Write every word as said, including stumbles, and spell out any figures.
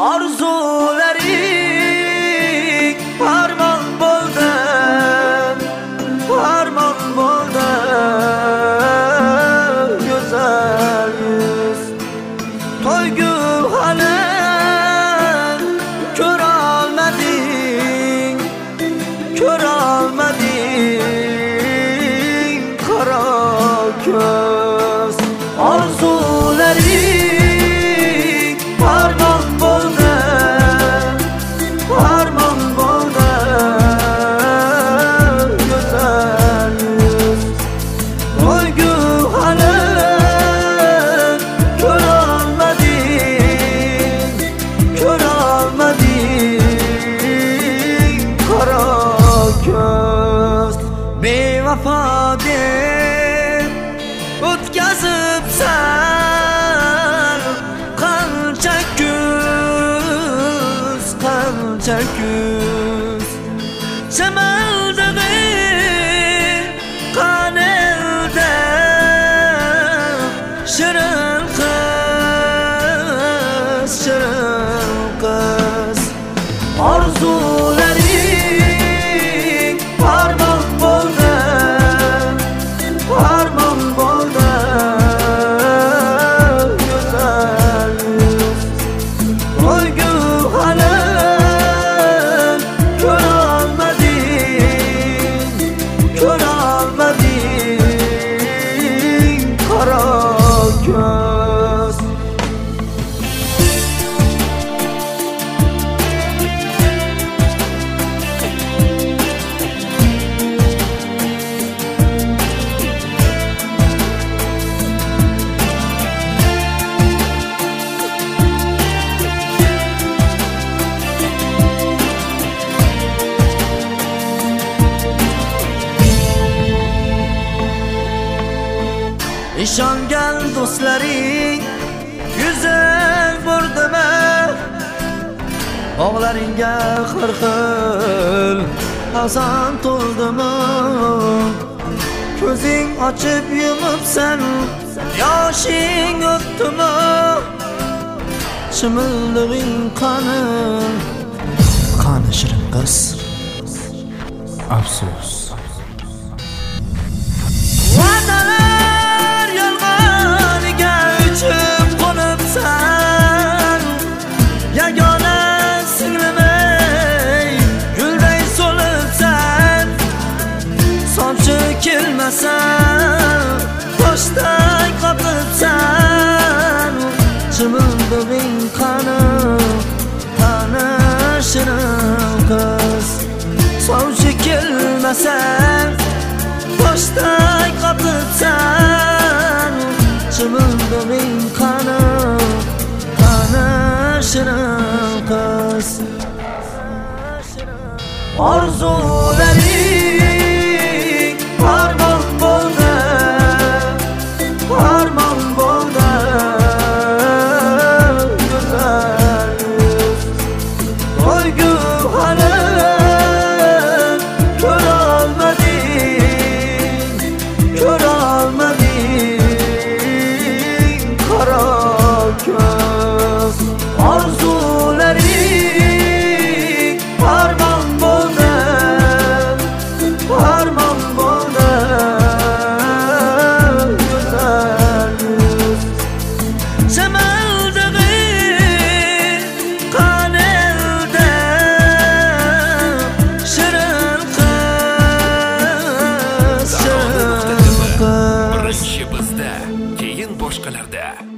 Arzularing armon bo'ldi, armon bo'ldi. Go'zal yuz to'ygu hali ko'ra olmading, ko'ra olmading. Qaro ko'z arzularing armon bo'ldi, armon bo'ldi. Go'zal yuz to'ygu hali ko'ra olmading, ko'ra olmading. Qaro ko'z bevafo deb o'tkazibsan qancha kuz, qancha kuz. Shamaldig'ing qanelda shirin qiz, shirin qiz. Arzularing armon bo'ldi, armon bo'ldi. Go'zal yuz to'ygu hali ko'ra olmading, ko'ra olmading. Qaro ko'z ishongan do'stlaring yuzing burdimi? Bog'laringga har xil hazon to'ldimi? Ko'zing ochib yumibsan, yoshing o'tdimi? Chimildig'ing qani, qani shirin qiz. Afsus va'dalar yolg'oniga uchib qo'nibsan. Yagona singlimay gulday so'libsan. Somchi kelmasa toshday qotibsan. Chimildig'ing qani, qani shirin qiz. Somchi kelmasa toshday qotibsan. Chimildig'ing qani, qani shirin qiz. Arzularing armon bo'ldi, armon bo'ldi. Go'zal yuz to'ygu hali ko'ra olmading, ko'ra olmading. Qaro ko'z arzularing armon bo'ldi, armon bo'ldi. Go'zal yuz shamaldig'ing qanelda shirin qiz, shirin qiz. Birinchi bizda, keyin boshqalarda.